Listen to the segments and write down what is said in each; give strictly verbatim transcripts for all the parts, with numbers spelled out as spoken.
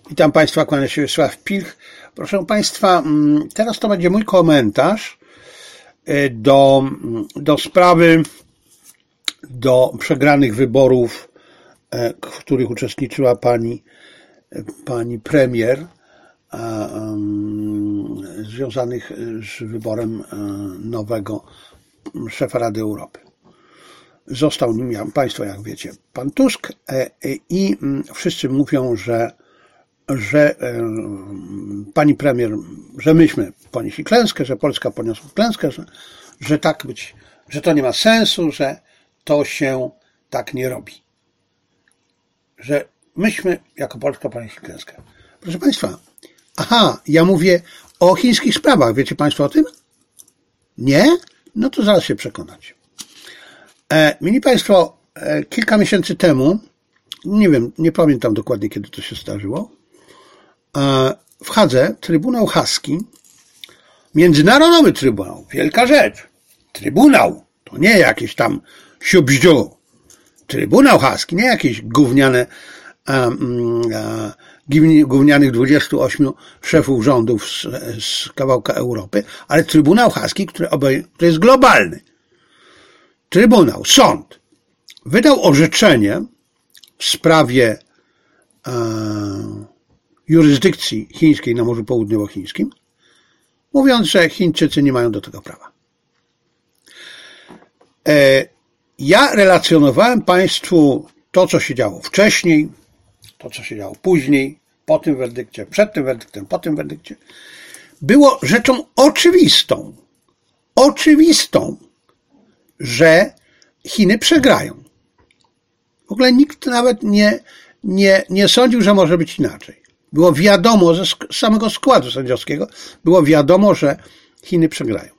Witam Państwa, kłania się Wiesław Pilch. Proszę Państwa, teraz to będzie mój komentarz do, do sprawy, do przegranych wyborów, w których uczestniczyła pani, pani premier, związanych z wyborem nowego szefa Rady Europy. Został nim, jak Państwo jak wiecie, pan Tusk i wszyscy mówią, że, że pani premier, że myśmy ponieśli klęskę, że Polska poniosła klęskę, że, że tak być, że to nie ma sensu, że to się tak nie robi. Że myśmy jako Polska ponieśli klęskę. Proszę Państwa, aha, ja mówię o chińskich sprawach. Wiecie Państwo o tym? Nie? No to zaraz się przekonacie. E, mieli Państwo e, kilka miesięcy temu, nie wiem, nie pamiętam dokładnie kiedy to się zdarzyło, e, w Hadze Trybunał Haski, Międzynarodowy Trybunał, wielka rzecz, Trybunał, to nie jakieś tam siubździu, Trybunał Haski, nie jakieś gówniane, e, e, gównianych dwudziestu ośmiu szefów rządów z, z kawałka Europy, ale Trybunał Haski, który, obej, który jest globalny. Trybunał, sąd wydał orzeczenie w sprawie e, jurysdykcji chińskiej na Morzu Południowochińskim, mówiąc, że Chińczycy nie mają do tego prawa. E, ja relacjonowałem Państwu to, co się działo wcześniej, to, co się działo później, po tym werdykcie, przed tym werdyktem, po tym werdykcie. Było rzeczą oczywistą, oczywistą, że Chiny przegrają. W ogóle nikt nawet nie, nie, nie sądził, że może być inaczej. Było wiadomo, ze samego składu sędziowskiego, było wiadomo, że Chiny przegrają.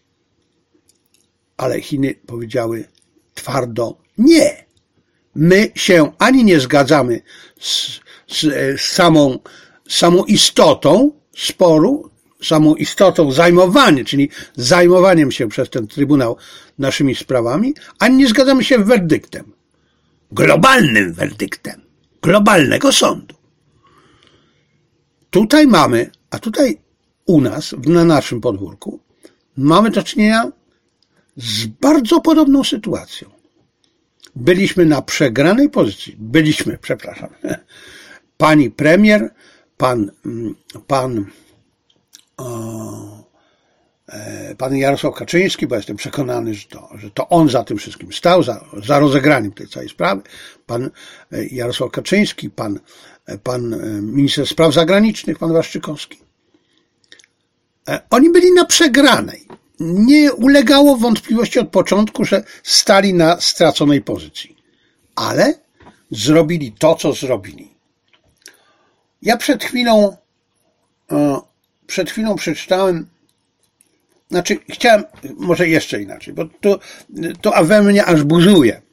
Ale Chiny powiedziały twardo nie. My się ani nie zgadzamy z, z, z samą, samą istotą sporu, samą istotą zajmowania, czyli zajmowaniem się przez ten Trybunał naszymi sprawami, ani nie zgadzamy się z werdyktem. Globalnym werdyktem. Globalnego sądu. Tutaj mamy, a tutaj u nas, na naszym podwórku, mamy do czynienia z bardzo podobną sytuacją. Byliśmy na przegranej pozycji. Byliśmy, przepraszam. Pani premier, pan, pan O, e, pan Jarosław Kaczyński, bo jestem przekonany, że to, że to on za tym wszystkim stał, za, za rozegraniem tej całej sprawy. Pan Jarosław Kaczyński, pan, pan minister spraw zagranicznych, pan Waszczykowski. E, oni byli na przegranej. Nie ulegało wątpliwości od początku, że stali na straconej pozycji. Ale zrobili to, co zrobili. Ja przed chwilą e, Przed chwilą przeczytałem, znaczy chciałem, może jeszcze inaczej, bo to, to a we mnie aż buzuje.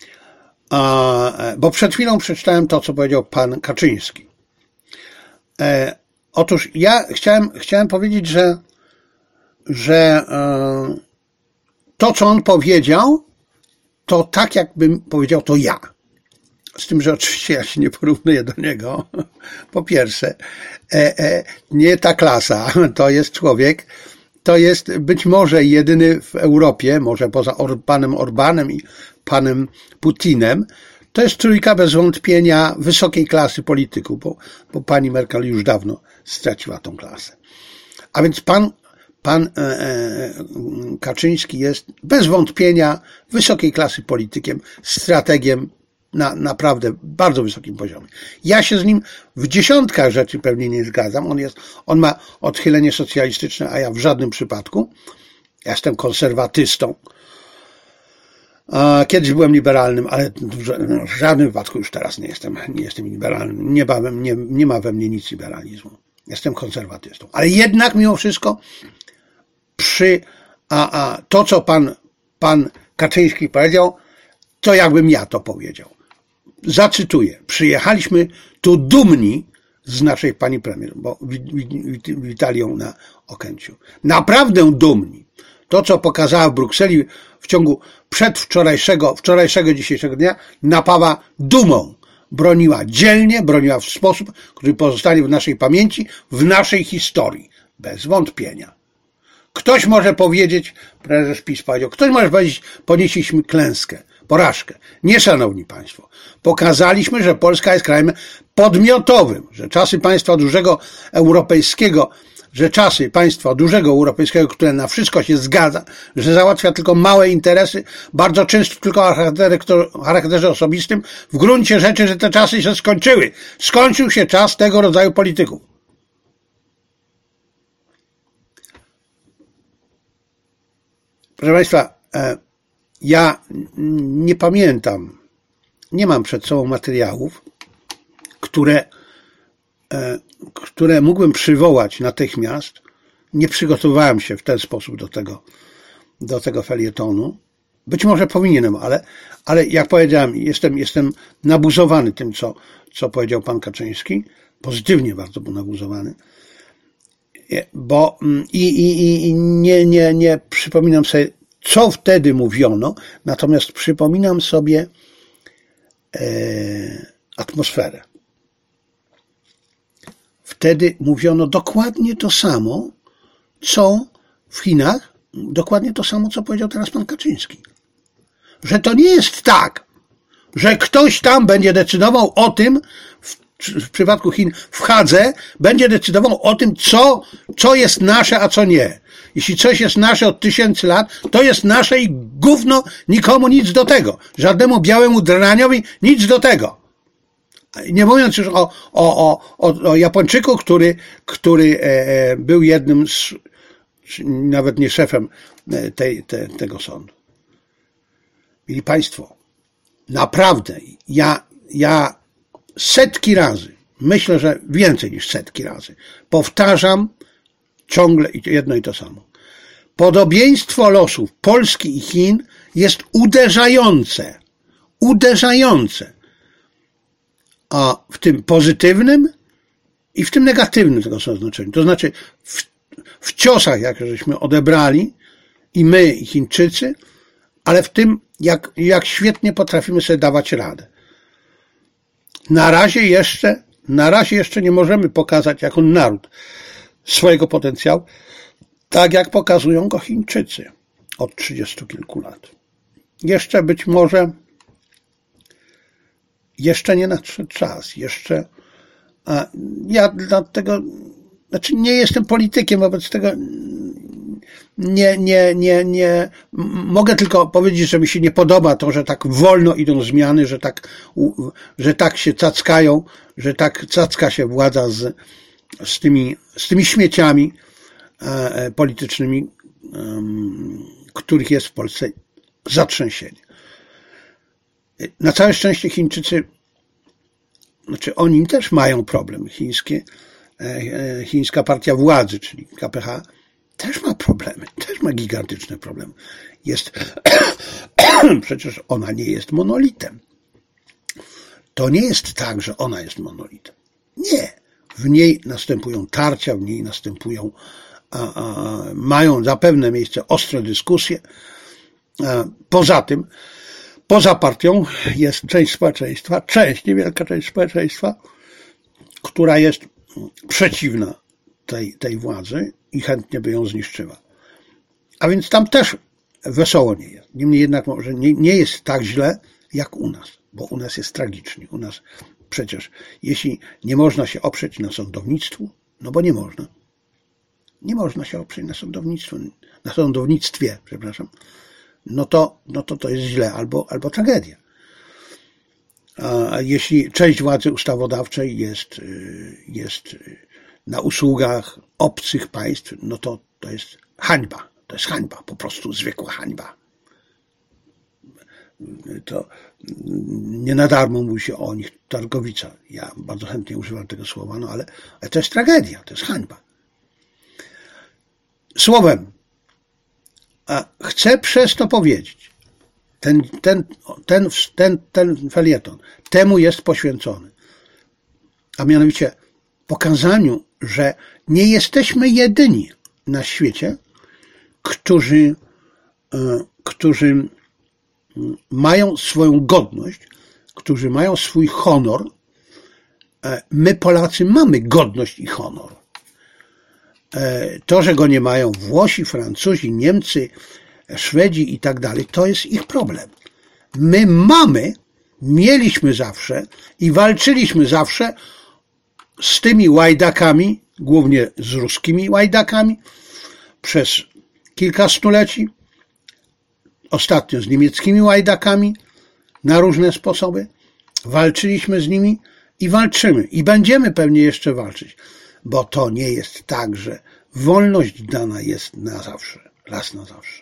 A, bo przed chwilą przeczytałem to, co powiedział pan Kaczyński. E, otóż ja chciałem, chciałem powiedzieć, że, że e, to, co on powiedział, to tak jakbym powiedział to ja. Z tym, że oczywiście ja się nie porównuję do niego. Po pierwsze, e, e, nie ta klasa, to jest człowiek, to jest być może jedyny w Europie, może poza Or- panem Orbanem i panem Putinem, to jest trójka bez wątpienia wysokiej klasy polityków, bo, bo pani Merkel już dawno straciła tą klasę. A więc pan, pan e, e, Kaczyński jest bez wątpienia wysokiej klasy politykiem, strategiem, na naprawdę bardzo wysokim poziomie. Ja się z nim w dziesiątkach rzeczy pewnie nie zgadzam. On jest, on ma odchylenie socjalistyczne, a ja w żadnym przypadku. Ja jestem konserwatystą. Kiedyś byłem liberalnym, ale w żadnym wypadku już teraz nie jestem, nie jestem liberalnym. Nie, nie, nie ma we mnie nic liberalizmu. Jestem konserwatystą. Ale jednak mimo wszystko przy a, a, to, co pan, pan Kaczyński powiedział, to jakbym ja to powiedział. Zacytuję. Przyjechaliśmy tu dumni z naszej pani premier, bo witali ją na Okęciu. Naprawdę dumni. To, co pokazała w Brukseli w ciągu przedwczorajszego, wczorajszego, dzisiejszego dnia, napawa dumą, broniła dzielnie, broniła w sposób, który pozostanie w naszej pamięci, w naszej historii. Bez wątpienia. Ktoś może powiedzieć, prezes PiS powiedział, ktoś może powiedzieć, ponieśliśmy klęskę, porażkę. Nie, szanowni państwo. Pokazaliśmy, że Polska jest krajem podmiotowym, że czasy państwa dużego europejskiego, że czasy państwa dużego europejskiego, które na wszystko się zgadza, że załatwia tylko małe interesy, bardzo często tylko o charakterze osobistym, w gruncie rzeczy, że te czasy się skończyły. Skończył się czas tego rodzaju polityków. Proszę państwa, ja nie pamiętam, nie mam przed sobą materiałów, które, które mógłbym przywołać natychmiast. Nie przygotowałem się w ten sposób do tego, do tego felietonu. Być może powinienem, ale, ale jak powiedziałem, jestem, jestem nabuzowany tym, co, co powiedział pan Kaczyński. Pozytywnie bardzo był nabuzowany. Bo i, i, i nie, nie, nie przypominam sobie, co wtedy mówiono, natomiast przypominam sobie e, atmosferę. Wtedy mówiono dokładnie to samo, co w Chinach, dokładnie to samo, co powiedział teraz pan Kaczyński. Że to nie jest tak, że ktoś tam będzie decydował o tym, w, w przypadku Chin w Hadze, będzie decydował o tym, co, co jest nasze, a co nie. Jeśli coś jest nasze od tysięcy lat, to jest nasze i gówno, nikomu nic do tego. Żadnemu białemu draniowi nic do tego. Nie mówiąc już o, o, o, o Japończyku, który, który e, był jednym z, nawet nie szefem tej, te, tego sądu. Mili państwo, naprawdę, ja, ja setki razy, myślę, że więcej niż setki razy, powtarzam ciągle jedno i to samo. Podobieństwo losów Polski i Chin jest uderzające. Uderzające. A w tym pozytywnym i w tym negatywnym tego znaczeniu. To znaczy w, w ciosach, jak żeśmy odebrali i my, i Chińczycy, ale w tym, jak, jak świetnie potrafimy sobie dawać radę. Na razie jeszcze, na razie jeszcze nie możemy pokazać jako naród swojego potencjału, tak jak pokazują go Chińczycy od trzydziestu kilku lat. Jeszcze być może, jeszcze nie nadszedł czas, jeszcze, a ja dlatego, znaczy nie jestem politykiem, wobec tego nie, nie, nie, nie, mogę tylko powiedzieć, że mi się nie podoba to, że tak wolno idą zmiany, że tak, że tak się cackają, że tak cacka się władza z, z tymi, z tymi śmieciami e, politycznymi, um, których jest w Polsce zatrzęsienie. Na całe szczęście Chińczycy, znaczy oni też mają problem. Chińskie, e, chińska partia władzy, czyli K P H, też ma problemy, też ma gigantyczne problemy. Jest, przecież ona nie jest monolitem. To nie jest tak, że ona jest monolitem. Nie. W niej następują tarcia, w niej następują, a, a, mają zapewne miejsce ostre dyskusje. A, poza tym, poza partią jest część społeczeństwa, część, niewielka część społeczeństwa, która jest przeciwna tej, tej władzy i chętnie by ją zniszczyła. A więc tam też wesoło nie jest. Niemniej jednak może nie, nie jest tak źle jak u nas, bo u nas jest tragicznie. U nas przecież, jeśli nie można się oprzeć na sądownictwu, no bo nie można. Nie można się oprzeć na sądownictwie, na sądownictwie, przepraszam, no to, no to to jest źle albo, albo tragedia. A jeśli część władzy ustawodawczej jest, jest na usługach obcych państw, no to to jest hańba. To jest hańba, po prostu zwykła hańba. To nie na darmo mówi się o nich targowica. Ja bardzo chętnie używam tego słowa, no ale, ale to jest tragedia, to jest hańba. Słowem, a chcę przez to powiedzieć, ten, ten, ten, ten, ten felieton temu jest poświęcony. A mianowicie pokazaniu, że nie jesteśmy jedyni na świecie, którzy, którzy mają swoją godność, którzy mają swój honor. My, Polacy, mamy godność i honor. To, że go nie mają Włosi, Francuzi, Niemcy, Szwedzi i tak dalej, to jest ich problem. My mamy, mieliśmy zawsze i walczyliśmy zawsze z tymi łajdakami, głównie z ruskimi łajdakami, przez kilka stuleci, ostatnio z niemieckimi łajdakami, na różne sposoby. Walczyliśmy z nimi i walczymy. I będziemy pewnie jeszcze walczyć. Bo to nie jest tak, że wolność dana jest na zawsze. Raz na zawsze.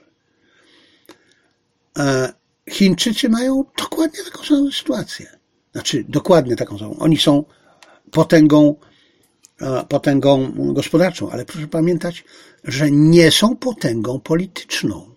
Chińczycy mają dokładnie taką samą sytuację. Znaczy, dokładnie taką samą. Oni są potęgą, potęgą gospodarczą, ale proszę pamiętać, że nie są potęgą polityczną.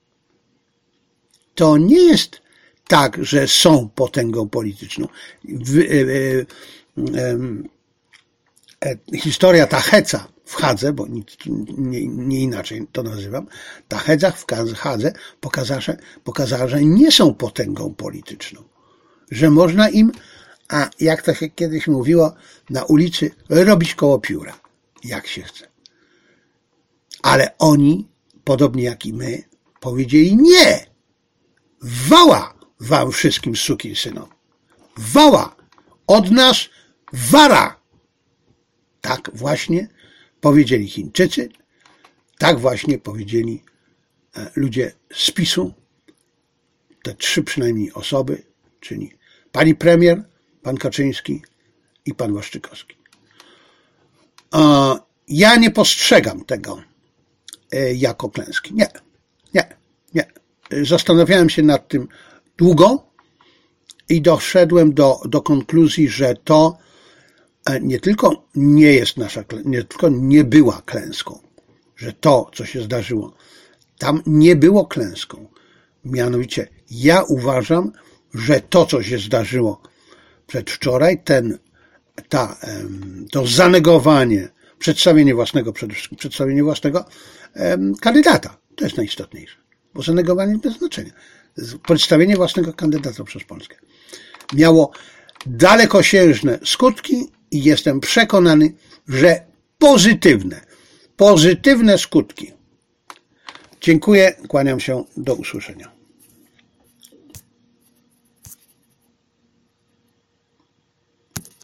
To nie jest tak, że są potęgą polityczną. W, e, e, e, historia Tacheca w Hadze, bo nic, nie, nie inaczej to nazywam, Tachedza w Hadze pokazała, że, pokazała, że nie są potęgą polityczną. Że można im, a jak to się kiedyś mówiło, na ulicy robić koło pióra, jak się chce. Ale oni, podobnie jak i my, powiedzieli nie! Wała wam wszystkim sukinsynom. Wała! Od nas wara! Tak właśnie powiedzieli Chińczycy, tak właśnie powiedzieli ludzie z PiS-u, te trzy przynajmniej osoby, czyli pani premier, pan Kaczyński i pan Waszczykowski. Ja nie postrzegam tego jako klęski. Nie, nie, nie. Zastanawiałem się nad tym długo i doszedłem do, do konkluzji, że to nie tylko nie jest nasza, nie tylko nie była klęską, że to, co się zdarzyło, tam nie było klęską. Mianowicie ja uważam, że to, co się zdarzyło przedwczoraj, ten, ta, to zanegowanie, przedstawienie własnego, przede wszystkim przedstawienie własnego kandydata, to jest najistotniejsze, bo zanegowanie bez znaczenia. Przedstawienie własnego kandydata przez Polskę miało dalekosiężne skutki i jestem przekonany, że pozytywne, pozytywne skutki. Dziękuję, kłaniam się, do usłyszenia.